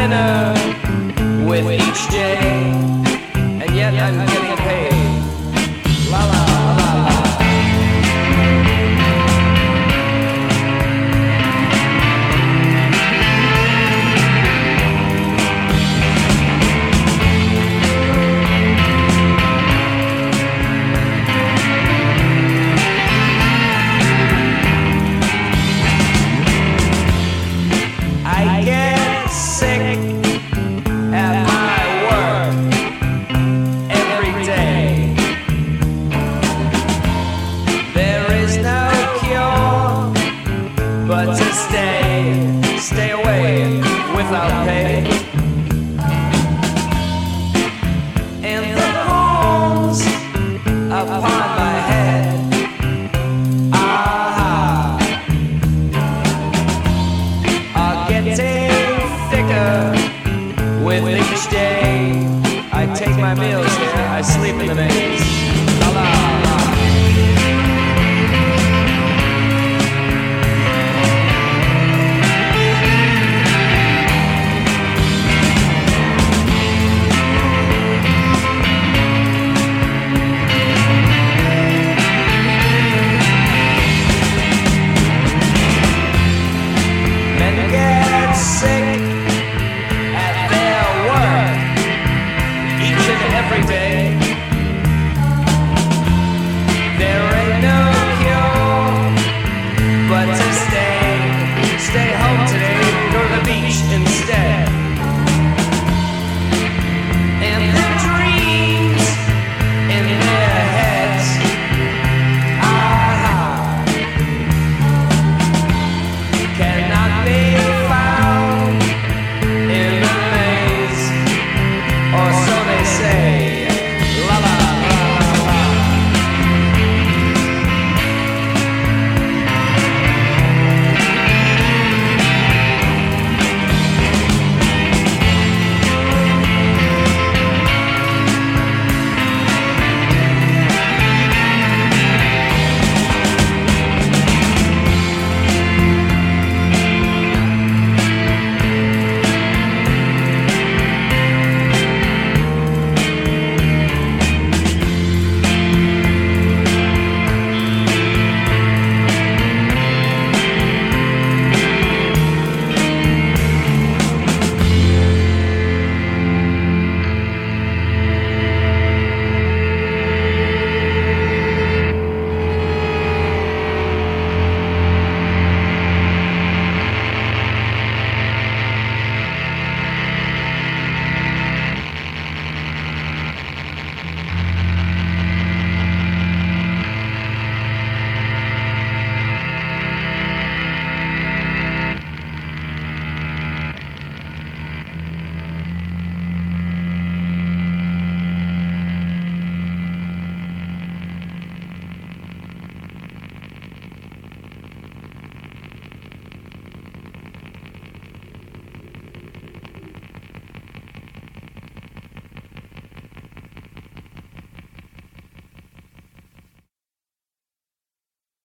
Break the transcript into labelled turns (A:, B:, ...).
A: thinner with each day, and yet I'm getting paid. La la la la. I get sick at my work every day. There is no cure but to stay away without pay. And the horns upon my head, are getting thicker with each day. I take my meals here, I sleep in the main.